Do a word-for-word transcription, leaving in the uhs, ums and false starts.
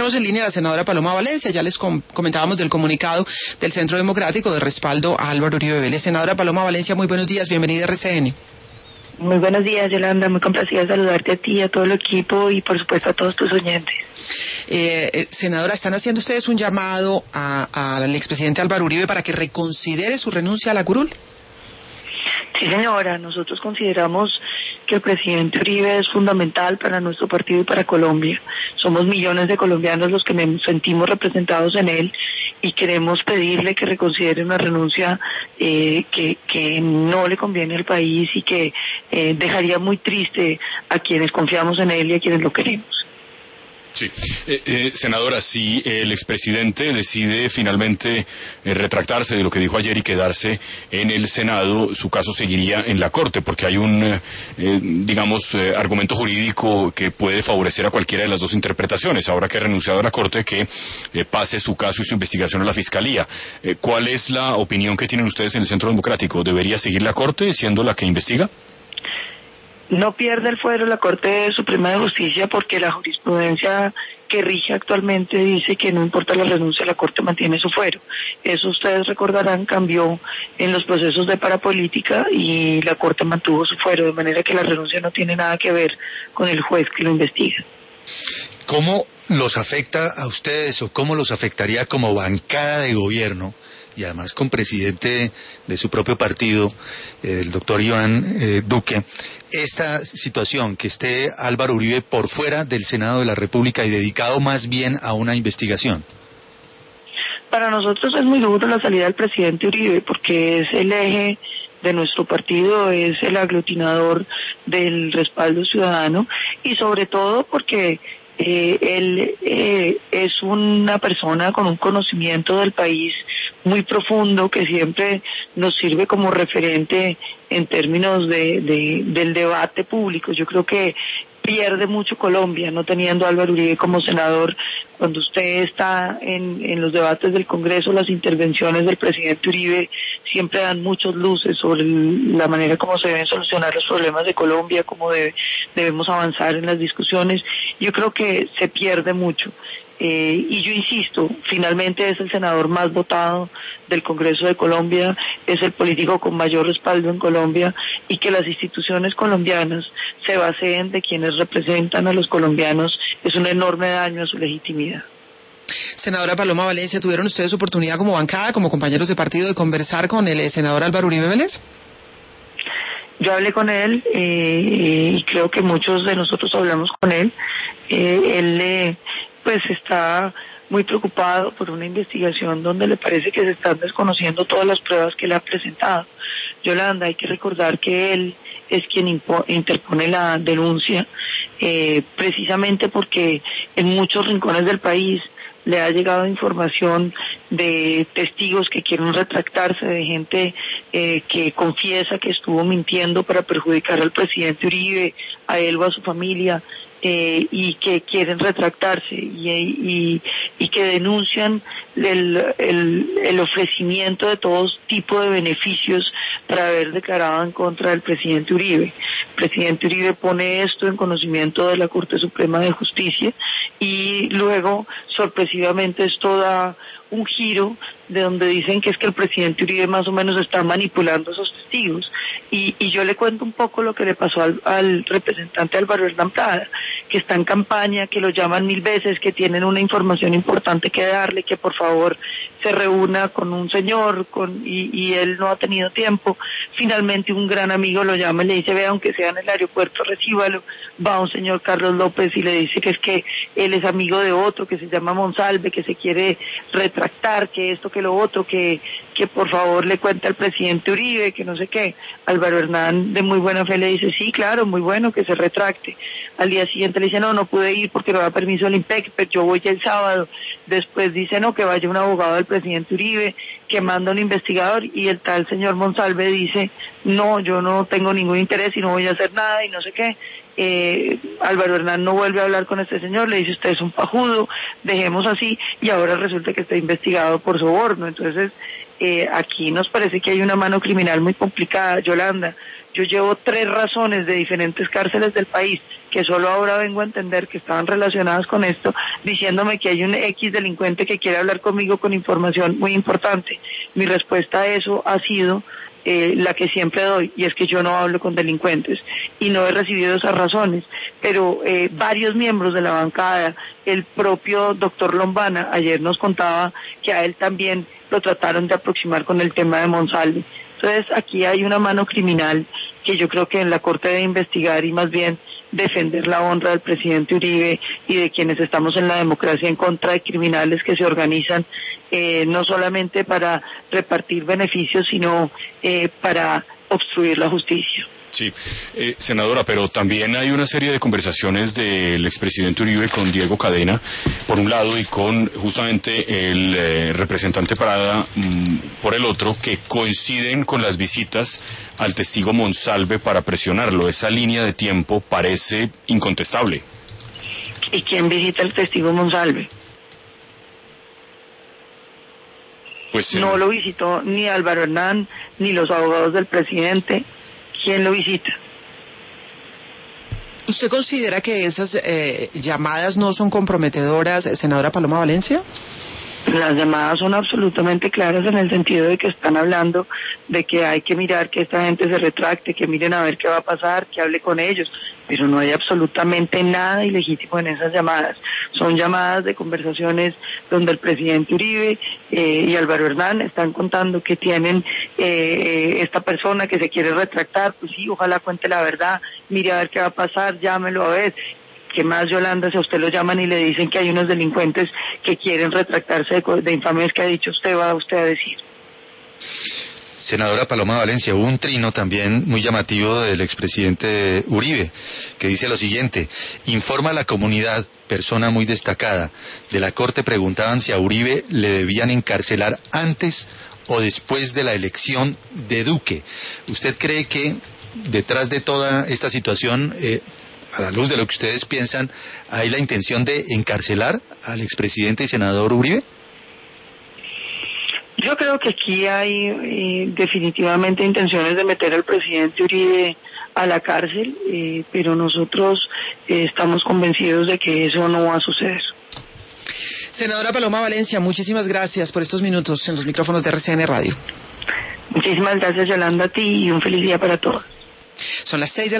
tenemos en línea a la senadora Paloma Valencia. Ya les com comentábamos del comunicado del Centro Democrático de respaldo a Álvaro Uribe Vélez. Senadora Paloma Valencia, muy buenos días, bienvenida a R C N. Muy buenos días, Yolanda, muy complacida de saludarte a ti, a todo el equipo y por supuesto a todos tus oyentes. Eh, eh, senadora, ¿están haciendo ustedes un llamado al expresidente Álvaro Uribe para que reconsidere su renuncia a la curul? Sí, señora, nosotros consideramos que el presidente Uribe es fundamental para nuestro partido y para Colombia. Somos millones de colombianos los que nos sentimos representados en él y queremos pedirle que reconsidere una renuncia eh, que, que no le conviene al país y que eh, dejaría muy triste a quienes confiamos en él y a quienes lo queremos. Sí, eh, eh, senadora, si el expresidente decide finalmente eh, retractarse de lo que dijo ayer y quedarse en el Senado, su caso seguiría en la Corte, porque hay un, eh, digamos, eh, argumento jurídico que puede favorecer a cualquiera de las dos interpretaciones. Ahora que ha renunciado a la Corte, que eh, pase su caso y su investigación a la Fiscalía. Eh, ¿Cuál es la opinión que tienen ustedes en el Centro Democrático? ¿Debería seguir la Corte siendo la que investiga? No pierde el fuero la Corte Suprema de Justicia porque la jurisprudencia que rige actualmente dice que no importa la renuncia, la Corte mantiene su fuero. Eso ustedes recordarán cambió en los procesos de parapolítica y la Corte mantuvo su fuero, de manera que la renuncia no tiene nada que ver con el juez que lo investiga. ¿Cómo los afecta a ustedes o cómo los afectaría como bancada de gobierno? Y además con presidente de su propio partido, eh, el doctor Iván eh, Duque, esta situación, que esté Álvaro Uribe por fuera del Senado de la República y dedicado más bien a una investigación. Para nosotros es muy duro la salida del presidente Uribe porque es el eje de nuestro partido, es el aglutinador del respaldo ciudadano y sobre todo porque Eh, él eh, es una persona con un conocimiento del país muy profundo que siempre nos sirve como referente en términos de, de del debate público. Yo creo que pierde mucho Colombia no teniendo a Álvaro Uribe como senador. Cuando usted está en, en los debates del Congreso, las intervenciones del presidente Uribe siempre dan muchas luces sobre el, la manera como se deben solucionar los problemas de Colombia, cómo debe, debemos avanzar en las discusiones. Yo creo que se pierde mucho. Eh, y yo insisto, finalmente es el senador más votado del Congreso de Colombia, es el político con mayor respaldo en Colombia y que las instituciones colombianas se baseen de quienes representan a los colombianos es un enorme daño a su legitimidad. Senadora Paloma Valencia, ¿tuvieron ustedes oportunidad como bancada, como compañeros de partido, de conversar con el senador Álvaro Uribe Vélez? Yo hablé con él eh, y creo que muchos de nosotros hablamos con él. Eh, él eh, pues está muy preocupado por una investigación donde le parece que se están desconociendo todas las pruebas que le ha presentado. Yolanda, hay que recordar que él es quien interpone la denuncia, eh, precisamente porque en muchos rincones del país le ha llegado información de testigos que quieren retractarse, de gente eh, que confiesa que estuvo mintiendo para perjudicar al presidente Uribe, a él o a su familia, eh, y que quieren retractarse y, y, y que denuncian el, el, el ofrecimiento de todo tipo de beneficios para haber declarado en contra del presidente Uribe. El presidente Uribe pone esto en conocimiento de la Corte Suprema de Justicia y luego, sorpresivamente, esto da un giro de donde dicen que es que el presidente Uribe más o menos está manipulando esos testigos. Y, y yo le cuento un poco lo que le pasó al, al representante Álvaro Hernán Prada, que está en campaña, que lo llaman mil veces, que tienen una información importante que darle, que por favor se reúna con un señor con y, y él no ha tenido tiempo. Finalmente un gran amigo lo llama y le dice, vea, aunque sea en el aeropuerto, recíbalo. Va un señor Carlos López y le dice que es que él es amigo de otro que se llama Monsalve, que se quiere retractar, que esto, que lo otro, que que por favor le cuenta al presidente Uribe, que no sé qué. Álvaro Hernán de muy buena fe le dice, sí, claro, muy bueno, que se retracte. Al día siguiente le dice, no, no pude ir porque no da permiso el IMPEC, pero yo voy ya el sábado. Después dice, no, que vaya un abogado del presidente Uribe, que manda un investigador, y el tal señor Monsalve dice, no, yo no tengo ningún interés y no voy a hacer nada y no sé qué. Eh, Álvaro Hernán no vuelve a hablar con este señor, le dice, usted es un pajudo, dejemos así, y ahora resulta que está investigado por soborno. Entonces, eh, aquí nos parece que hay una mano criminal muy complicada, Yolanda. Yo llevo tres razones de diferentes cárceles del país, que solo ahora vengo a entender que estaban relacionadas con esto, diciéndome que hay un X delincuente que quiere hablar conmigo con información muy importante. Mi respuesta a eso ha sido eh, la que siempre doy, y es que yo no hablo con delincuentes, y no he recibido esas razones. Pero eh, varios miembros de la bancada, el propio doctor Lombana, ayer nos contaba que a él también lo trataron de aproximar con el tema de Monsalve. Entonces aquí hay una mano criminal que yo creo que en la Corte debe investigar y más bien defender la honra del presidente Uribe y de quienes estamos en la democracia en contra de criminales que se organizan eh, no solamente para repartir beneficios, sino eh, para obstruir la justicia. Sí, eh, senadora, pero también hay una serie de conversaciones del expresidente Uribe con Diego Cadena, por un lado, y con justamente el eh, representante Prada, mmm, por el otro, que coinciden con las visitas al testigo Monsalve para presionarlo. Esa línea de tiempo parece incontestable. ¿Y quién visita al testigo Monsalve? Pues, eh, no lo visitó ni Álvaro Hernán, ni los abogados del presidente. ¿Quién lo visita? ¿Usted considera que esas eh, llamadas no son comprometedoras, senadora Paloma Valencia? Las llamadas son absolutamente claras en el sentido de que están hablando de que hay que mirar que esta gente se retracte, que miren a ver qué va a pasar, que hable con ellos, pero no hay absolutamente nada ilegítimo en esas llamadas. Son llamadas de conversaciones donde el presidente Uribe eh, y Álvaro Hernán están contando que tienen eh, esta persona que se quiere retractar, pues sí, ojalá cuente la verdad, mire a ver qué va a pasar, llámelo a ver. ¿Qué más, Yolanda, si a usted lo llaman y le dicen que hay unos delincuentes que quieren retractarse de, de infamias que ha dicho usted, va usted a decir? Senadora Paloma Valencia, hubo un trino también muy llamativo del expresidente Uribe, que dice lo siguiente: informa a la comunidad, persona muy destacada, de la Corte preguntaban si a Uribe le debían encarcelar antes o después de la elección de Duque. ¿Usted cree que detrás de toda esta situación, eh, a la luz de lo que ustedes piensan, hay la intención de encarcelar al expresidente y senador Uribe? Yo creo que aquí hay eh, definitivamente intenciones de meter al presidente Uribe a la cárcel, eh, pero nosotros eh, estamos convencidos de que eso no va a suceder. Senadora Paloma Valencia, muchísimas gracias por estos minutos en los micrófonos de R C N Radio. Muchísimas gracias, Yolanda, a ti, y un feliz día para todos. Son las seis de la